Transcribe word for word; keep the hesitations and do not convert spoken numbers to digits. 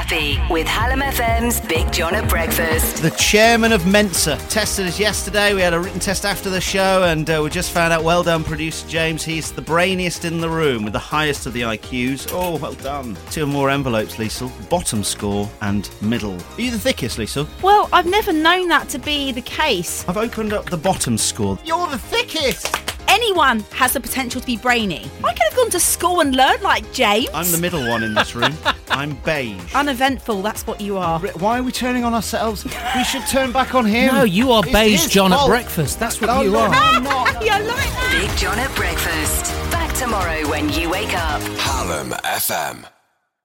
Coffee with Hallam F M's Big John at Breakfast. The chairman of Mensa tested us yesterday. We had a written test after the show, and uh, we just found out, well done, producer James. He's the brainiest in the room with the highest of the I Qs. Oh, well done. Two more envelopes, Liesl. Bottom score and middle. Are you the thickest, Liesl? Well, I've never known that to be the case. I've opened up the bottom score. You're the thickest! Anyone has the potential to be brainy. I could have gone to school and learned like James. I'm the middle one in this room. I'm beige. Uneventful, that's what you are. Why are we turning on ourselves? We should turn back on him. No, you are It's beige his John fault. at breakfast. That's what Oh, you no, are. I'm not. Yeah, I like that. Big John at Breakfast. Back tomorrow when you wake up. Hallam F M.